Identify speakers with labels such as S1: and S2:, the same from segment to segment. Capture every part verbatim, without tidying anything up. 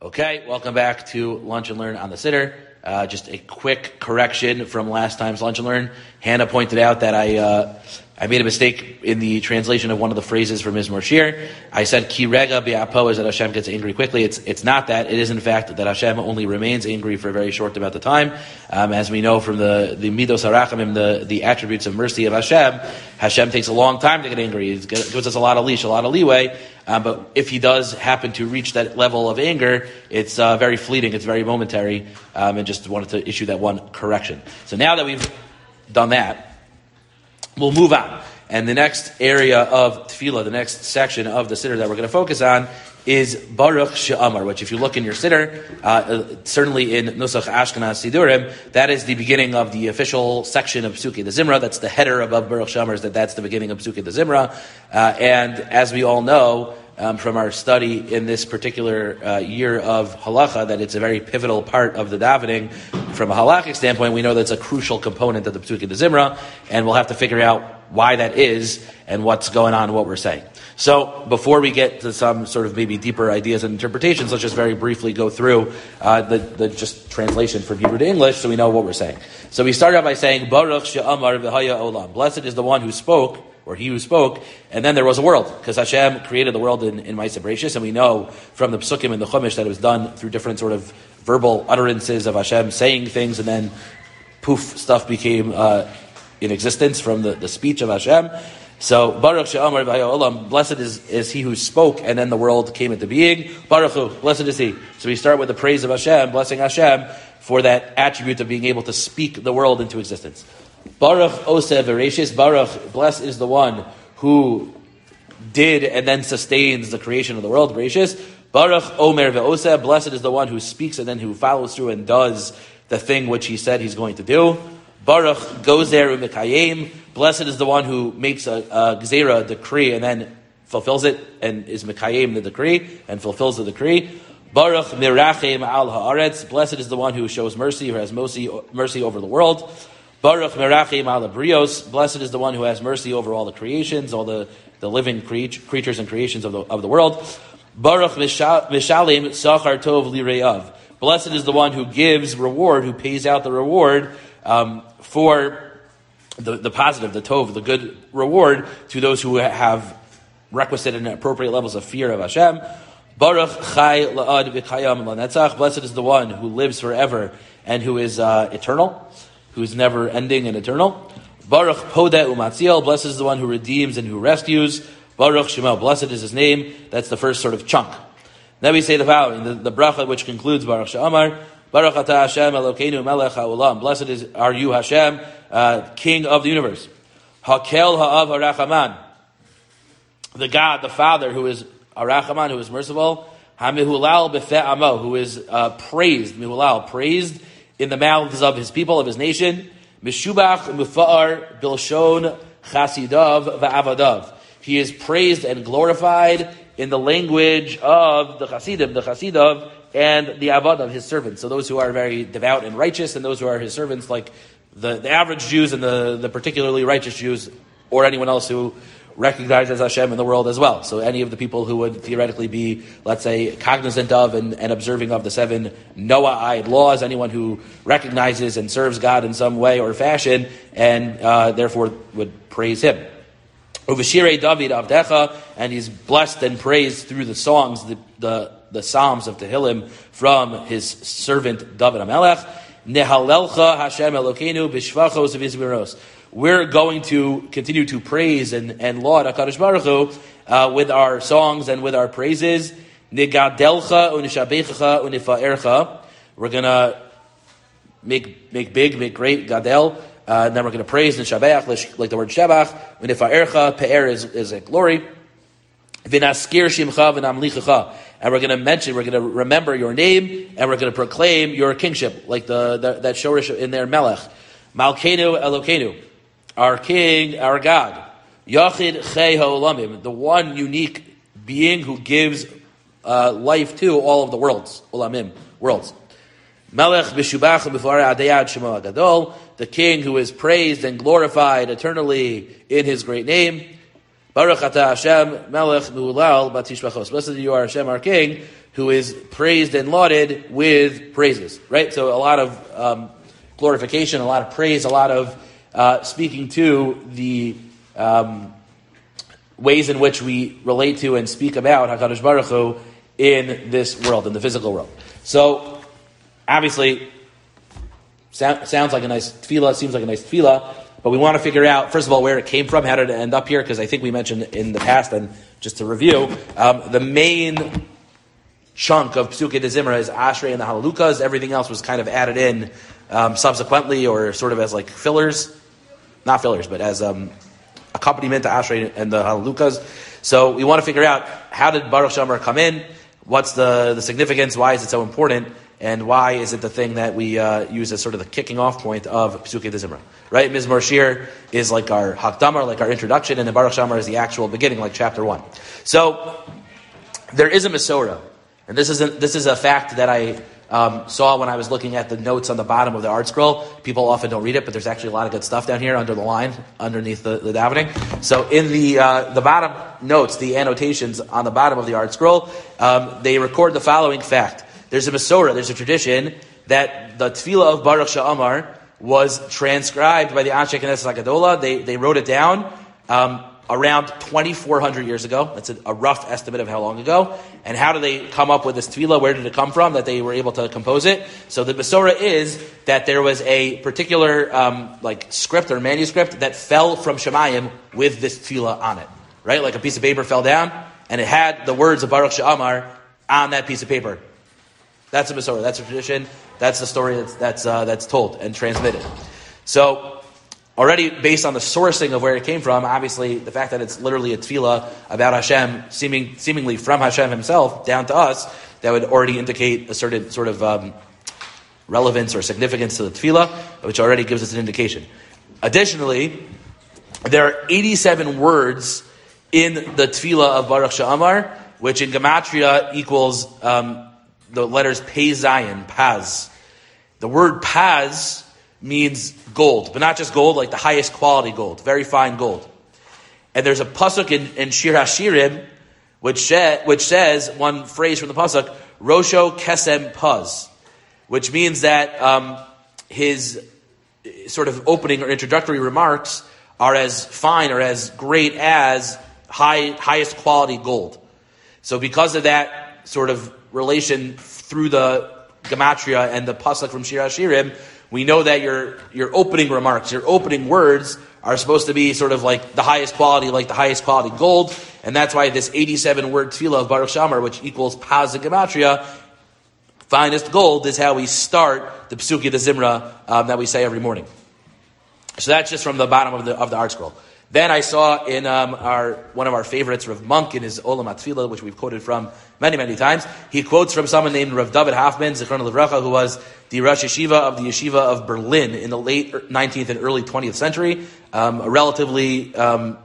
S1: Okay, welcome back to Lunch and Learn on the Siddur. Uh, just a quick correction from last time's Lunch and Learn. Hannah pointed out that I uh, I made a mistake in the translation of one of the phrases from Mizmor Shir. I said ki rega bi'apo is that Hashem gets angry quickly. It's it's not that. It is in fact that Hashem only remains angry for a very short amount of time. Um, as we know from the the Midos HaRachamim, the the attributes of mercy of Hashem, Hashem takes a long time to get angry. It gives us a lot of leash, a lot of leeway. Um, but if he does happen to reach that level of anger, it's uh, very fleeting, it's very momentary, um, and just wanted to issue that one correction. So now that we've done that, we'll move on. And the next area of Tefillah, the next section of the Siddur that we're going to focus on is Baruch She'amar, which if you look in your Siddur, uh, certainly in Nusach Ashkenaz Sidurim, that is the beginning of the official section of Psukei the Zimra. That's the header above Baruch She'amar, is that that's the beginning of Psukei the Zimra. Uh, and as we all know, um, from our study in this particular uh, year of Halacha, that it's a very pivotal part of the davening. From a halachic standpoint, we know that's a crucial component of the Psukei the Zimra, and we'll have to figure out why that is and what's going on and what we're saying. So before we get to some sort of maybe deeper ideas and interpretations, let's just very briefly go through uh, the, the just translation from Hebrew to English so we know what we're saying. So we start out by saying, Baruch she'amar v'haya olam. Blessed is the one who spoke, or he who spoke, and then there was a world. Because Hashem created the world in, in Ma'aseh Bereishis, and we know from the Psukim and the Chumash that it was done through different sort of verbal utterances of Hashem saying things, and then poof, stuff became uh, in existence from the, the speech of Hashem. So, Baruch she'amar v'haya olam, blessed is, is he who spoke, and then the world came into being. Baruch hu, blessed is he. So we start with the praise of Hashem, blessing Hashem for that attribute of being able to speak the world into existence. Baruch oseh v'reishis, Baruch, blessed is the one who did and then sustains the creation of the world, Bereishis. Baruch omer ve'oseh, blessed is the one who speaks and then who follows through and does the thing which he said he's going to do. Baruch gozer u'mekayim, blessed is the one who makes a, a gzera, a decree, and then fulfills it, and is mekayim the decree, and fulfills the decree. Baruch mirachem al haaretz, blessed is the one who shows mercy, who has mercy, mercy over the world. Baruch merachem al brios, blessed is the one who has mercy over all the creations, all the, the living creat- creatures and creations of the of the world. Baruch mishalim sachar tov lireyav, blessed is the one who gives reward, who pays out the reward um, for the, the positive, the tov, the good reward to those who have requisite and appropriate levels of fear of Hashem. Baruch chai la'ad v'chayam lanetzach, blessed is the one who lives forever and who is uh, eternal, who is never ending and eternal. Baruch podeh u'matziel, blessed is the one who redeems and who rescues. Baruch Shemo, blessed is his name. That's the first sort of chunk. Then we say the following, the, the bracha which concludes Baruch She'amar, Baruch atah Hashem Elokeinu melech ha'olam, blessed is, are you Hashem, uh, King of the universe. Hakel ha'av ha'rachaman, the God, the Father, who is ha'rachaman, who is merciful. Hamihulal b'feh amo, who is uh, praised, mihulal, praised in the mouths of his people, of his nation. Meshubach mufa'ar bilshon chasidav va'avadav. He is praised and glorified in the language of the Chasidim, the Chasidav, and the Avadav, his servants. So those who are very devout and righteous, and those who are his servants, like the, the average Jews and the, the particularly righteous Jews, or anyone else who recognizes Hashem in the world as well. So any of the people who would theoretically be, let's say, cognizant of and, and observing of the seven Noahide laws, anyone who recognizes and serves God in some way or fashion, and uh, therefore would praise him. Uvashirei David Avdecha, and he's blessed and praised through the songs, the, the, the Psalms of Tehillim from his servant David HaMelech. Nehalelcha Hashem Elokeinu b'shvachos v'izmiros. We're going to continue to praise and, and laud HaKadosh Baruch Hu uh, with our songs and with our praises. Nigadelcha unishabechacha unifa'ercha. We're going to make make big, make great, gadel. Uh, and then we're going to praise and shabeach, like the word shabach. Unifa'ercha, pe'er is, is a glory. V'naskir shimcha v'namlichacha. And we're going to mention, we're going to remember your name, and we're going to proclaim your kingship, like the, the that shorish in there, melech. Malkeinu Elokeinu, our king, our God. Yachid Chei Ha'olamim, the one unique being who gives uh, life to all of the worlds. Olamim, worlds. Melech B'shubach B'far Adayad Shemo Agadol, the king who is praised and glorified eternally in his great name. Baruch atah Hashem Melech Me'ulal Batishbachos. Blessed you are Hashem, our king, who is praised and lauded with praises, right? So a lot of um, glorification, a lot of praise, a lot of uh, speaking to the um, ways in which we relate to and speak about HaKadosh Baruch Hu in this world, in the physical world. So, obviously, sound, sounds like a nice tefillah, seems like a nice tefillah, but we want to figure out, first of all, where it came from, how did it end up here, because I think we mentioned in the past, and just to review, um, the main chunk of Psukei de Zimra is Ashrei and the Halalukas. Everything else was kind of added in um, subsequently, or sort of as like fillers, not fillers, but as um, accompaniment to Ashrei and the Halalukas. So we want to figure out, how did Baruch She'amar come in? What's the, the significance? Why is it so important? And why is it the thing that we uh, use as sort of the kicking off point of Psukei de Zimra? Right? Mizmor Shir is like our Hakdamar, like our introduction, and the Baruch She'amar is the actual beginning, like chapter one. So there is a Mesorah, and this is a, this is a fact that I um, saw when I was looking at the notes on the bottom of the art scroll. People often don't read it, but there's actually a lot of good stuff down here under the line, underneath the, the davening. So in the uh, the bottom notes, the annotations on the bottom of the art scroll, um, they record the following fact. There's a Mesorah, there's a tradition that the tefillah of Baruch She'amar was transcribed by the Anshe Knesset HaGadola. They they wrote it down um, around twenty-four hundred years ago. That's a, a rough estimate of how long ago. And how did they come up with this tefillah? Where did it come from that they were able to compose it? So the Mesorah is that there was a particular um, like script or manuscript that fell from Shemayim with this tefillah on it. Right? Like a piece of paper fell down, and it had the words of Baruch She'amar on that piece of paper. That's a Mesorah. That's a tradition. That's the story that's that's uh, that's told and transmitted. So, already based on the sourcing of where it came from, obviously the fact that it's literally a tefillah about Hashem, seeming seemingly from Hashem Himself down to us, that would already indicate a certain sort of um, relevance or significance to the tefillah, which already gives us an indication. Additionally, there are eighty-seven words in the tefillah of Baruch She'amar, which in Gematria equals um, the letters Pei Zayin, Paz. The word Paz means gold, but not just gold, like the highest quality gold, very fine gold. And there's a pasuk in, in Shir HaShirim, which, she, which says, one phrase from the pasuk, Rosho Kesem Paz, which means that um, his sort of opening or introductory remarks are as fine or as great as high highest quality gold. So because of that sort of relation through the Gematria and the pasuk from Shir HaShirim, we know that your your opening remarks, your opening words are supposed to be sort of like the highest quality, like the highest quality gold, and that's why this eighty-seven word tefillah of Baruch She'amar, which equals Paz in Gematria, finest gold, is how we start the Psukei de Zimra um, that we say every morning. So that's just from the bottom of the of the art scroll. Then I saw in um, our one of our favorites, Rav Monk, in his Olam HaTefillah, which we've quoted from many, many times, he quotes from someone named Rav David Hoffman, Zichrono Livracha, who was the Rosh Yeshiva of the Yeshiva of Berlin in the late nineteenth and early twentieth century, um, a relatively um,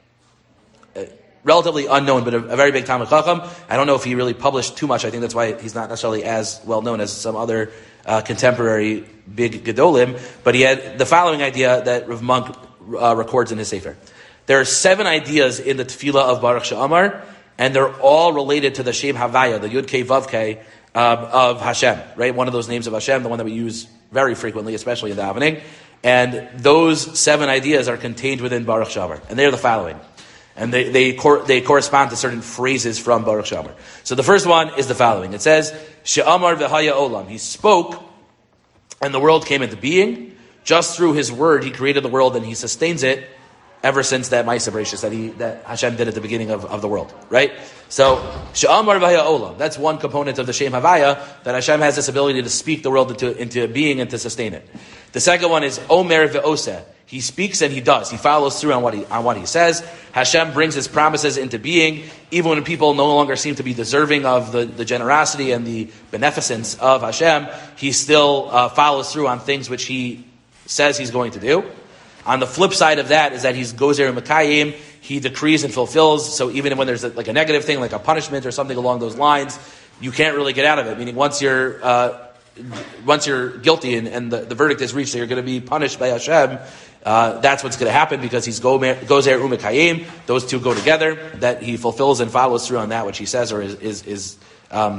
S1: relatively unknown, but a, a very big Talmid Chacham. I don't know if he really published too much. I think that's why he's not necessarily as well known as some other uh, contemporary big Gedolim, but he had the following idea that Rav Monk Uh, records in his Sefer. There are seven ideas in the tefillah of Baruch She'amar, and they're all related to the Shem Havaya, the Yud Kei Vav Kei um, of Hashem, right? One of those names of Hashem, the one that we use very frequently, especially in davening. And those seven ideas are contained within Baruch She'amar, and they're the following. And they they, cor- they correspond to certain phrases from Baruch She'amar. So the first one is the following. It says, She'amar v'haya olam. He spoke, and the world came into being. Just through His word, He created the world, and He sustains it ever since that Ma'aseh Bereishis that He that Hashem did at the beginning of, of the world. Right? So, She'amar v'haya olam. That's one component of the Shem Havaya, that Hashem has this ability to speak the world into, into being and to sustain it. The second one is Omer v'oseh. He speaks and He does. He follows through on what He on what He says. Hashem brings His promises into being, even when people no longer seem to be deserving of the, the generosity and the beneficence of Hashem. He still uh, follows through on things which He says He's going to do. On the flip side of that is that He's gozer mekayim. He decrees and fulfills. So even when there's a, like a negative thing, like a punishment or something along those lines, you can't really get out of it. Meaning once you're uh, once you're guilty and, and the, the verdict is reached that you're going to be punished by Hashem, uh, that's what's going to happen, because He's gozer umekayim. Those two go together. That He fulfills and follows through on that which He says or is is, is um,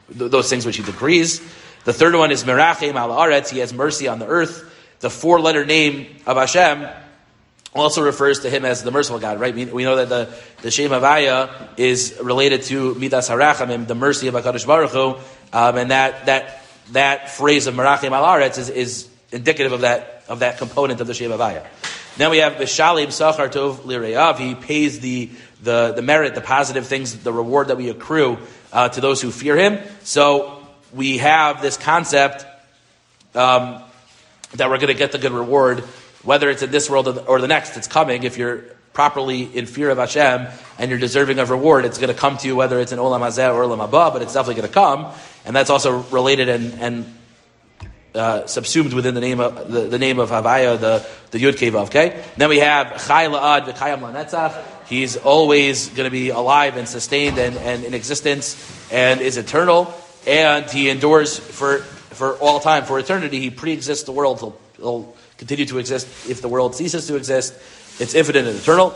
S1: th- those things which he decrees. The third one is Merachem al Aretz, he has mercy on the earth. The four-letter name of Hashem also refers to him as the merciful God, right? We, we know that the, the Shem Havaya is related to Midas HaRachamim, the mercy of HaKadosh Baruch Hu, um, and that that that phrase of Merachem al Aretz is, is indicative of that of that component of the Shem Havaya. Then we have Vishalim Sachar Tov Lireav, he pays the, the, the merit, the positive things, the reward that we accrue uh, to those who fear him. So we have this concept um, that we're going to get the good reward, whether it's in this world or the next. It's coming. If you're properly in fear of Hashem and you're deserving of reward, it's going to come to you, whether it's in Olam Hazeh or Olam Haba, but it's definitely going to come. And that's also related and, and uh, subsumed within the name of the, the name of Havaya, the, the Yud Kei Vav. Okay? Then we have Chai La'ad V'Kayam Lanetzach. He's always going to be alive and sustained and, and in existence and is eternal. And he endures for for all time, for eternity. He pre-exists the world. He'll, he'll continue to exist if the world ceases to exist. It's infinite and eternal.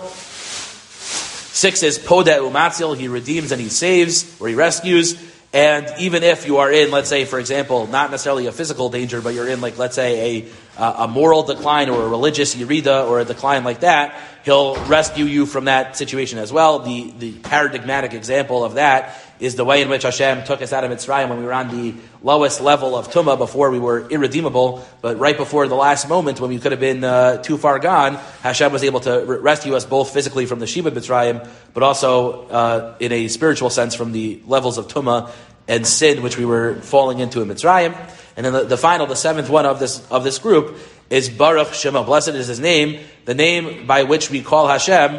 S1: Six is Podeh Umatzil. He redeems and he saves, or he rescues. And even if you are in, let's say, for example, not necessarily a physical danger, but you're in, like, let's say, a uh, a moral decline or a religious yerida or a decline like that, he'll rescue you from that situation as well. The the paradigmatic example of that is the way in which Hashem took us out of Mitzrayim when we were on the lowest level of Tumah before we were irredeemable, but right before the last moment when we could have been uh, too far gone, Hashem was able to re- rescue us both physically from the Shibud Mitzrayim, but also uh, in a spiritual sense from the levels of Tumah and sin which we were falling into in Mitzrayim. And then the, the final, the seventh one of this of this group is Baruch Shema. Blessed is his name, the name by which we call Hashem.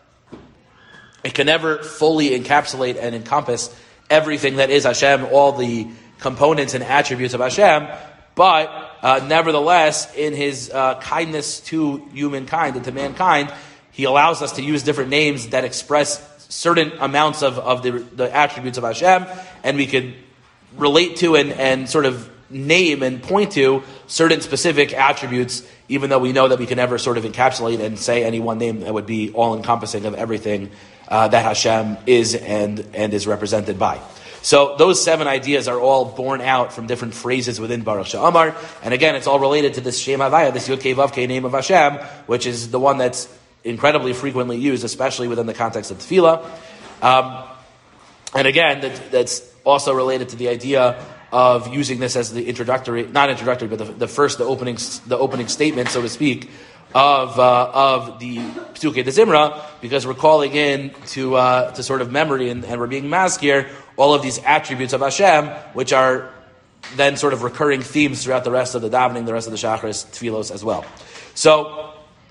S1: It can never fully encapsulate and encompass everything that is Hashem, all the components and attributes of Hashem, but uh, nevertheless, in his uh, kindness to humankind and to mankind, he allows us to use different names that express certain amounts of, of the, the attributes of Hashem, and we could relate to and, and sort of name and point to certain specific attributes, even though we know that we can never sort of encapsulate and say any one name that would be all-encompassing of everything uh, that Hashem is and, and is represented by. So those seven ideas are all born out from different phrases within Baruch She'amar, and again, it's all related to this Shem Havaya, this Yud Kei Vav Kei name of Hashem, which is the one that's incredibly frequently used, especially within the context of Tefillah. Um, and again, that, that's also related to the idea of using this as the introductory, not introductory, but the, the first, the opening, the opening statement, so to speak, of uh, of the Pesukei de Zimra, because we're calling in to uh, to sort of memory, and, and we're being maskir all of these attributes of Hashem, which are then sort of recurring themes throughout the rest of the davening, the rest of the Shacharis, Tfilos as well. So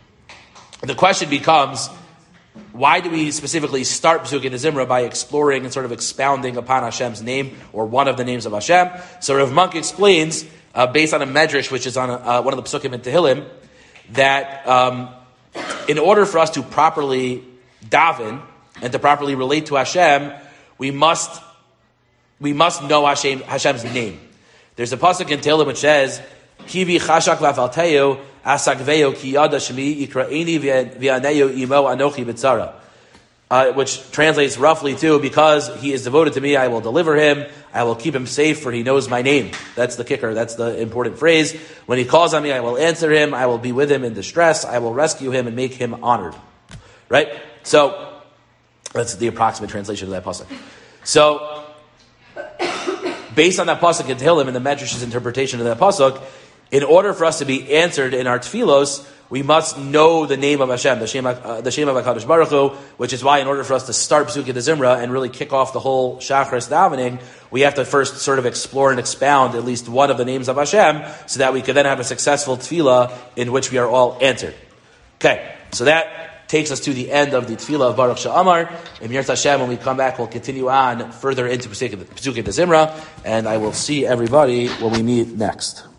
S1: the question becomes, why do we specifically start Pesukei de Zimra by exploring and sort of expounding upon Hashem's name, or one of the names of Hashem? So Rav Monk explains, uh, based on a medrash, which is on a, uh, one of the Pesukim in Tehillim, that um, in order for us to properly daven and to properly relate to Hashem, we must we must know Hashem, Hashem's name. There's a pasuk in Tehillim which says, "Kivi chashak v'afalteu asakveo ki yada shmi yikraeni v'aneyo imo anochi b'tzara," uh, which translates roughly to, because he is devoted to me, I will deliver him, I will keep him safe, for he knows my name. That's the kicker, that's the important phrase. When he calls on me, I will answer him, I will be with him in distress, I will rescue him and make him honored. Right? So, that's the approximate translation of that pasuk. So, based on that pasuk in Tehillim and the Medrash's interpretation of that pasuk, in order for us to be answered in our tefillos, we must know the name of Hashem, the Shem, uh, the Shem of HaKadosh Baruch Hu, which is why in order for us to start Pesukei de Zimra and really kick off the whole Shacharis davening, we have to first sort of explore and expound at least one of the names of Hashem, so that we could then have a successful tefillah in which we are all answered. Okay, so that takes us to the end of the tefillah of Baruch She'amar. In Yirtzeh Hashem, when we come back, we'll continue on further into Pesukei de Zimra, and I will see everybody when we meet next.